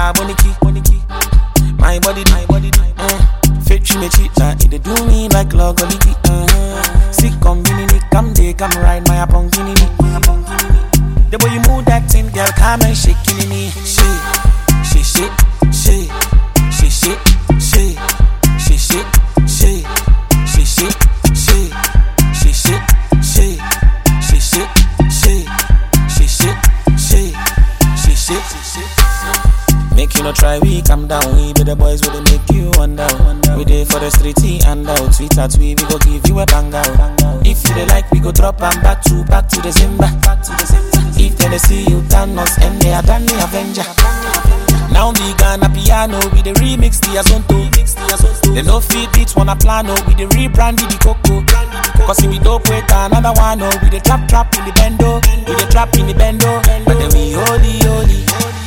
boniki, my body, fetch me cheat, it dey do me like logoliki, sick combinini, come day, come ride my aponginini. The way you move that thing, girl, come and shake me. Shake. Make you no try, we come down. We be the boys will make you wonder. We dey for the street and out. Tweet at we go give you a bang out. If you dey like, we go drop and back to the Zimba. If they see you Thanos and they are done the Avenger. Now we gonna piano with the remix the Azonto. They no feed beats wanna plano with the rebrandy the Coco. Cause if we dope with another one, with the trap in the bendo. With the trap in the bendo. But then we holy.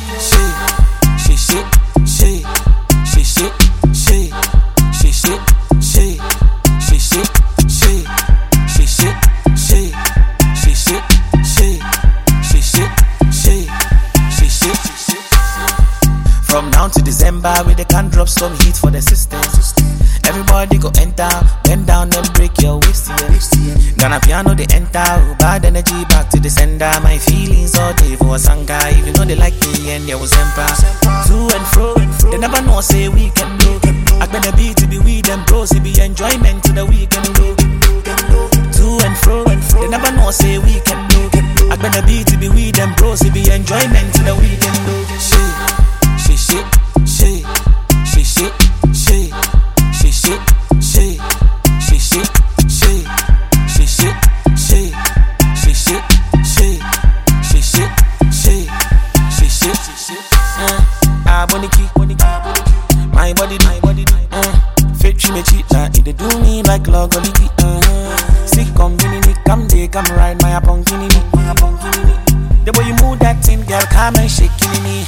From now to December, we they can drop some heat for the system. Everybody go enter, bend down and break your waist. Gonna piano they enter, bad energy back to the sender. My feelings all day for a sanga. Even though they like me and there was emperor. To and fro, they never know say we can do. I better be to be with them bros, it be enjoyment to the weekend go. To and fro, they never know say we can do. I better be to be with them bros, it be enjoyment to the weekend go. My body, fetch me cheat, it dey do me like logoliki, sick combinini, come day, come ride my aponginini. The way you move that thing, girl, come and shake me.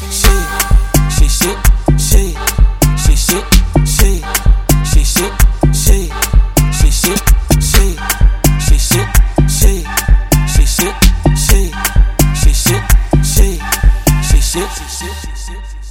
Shake.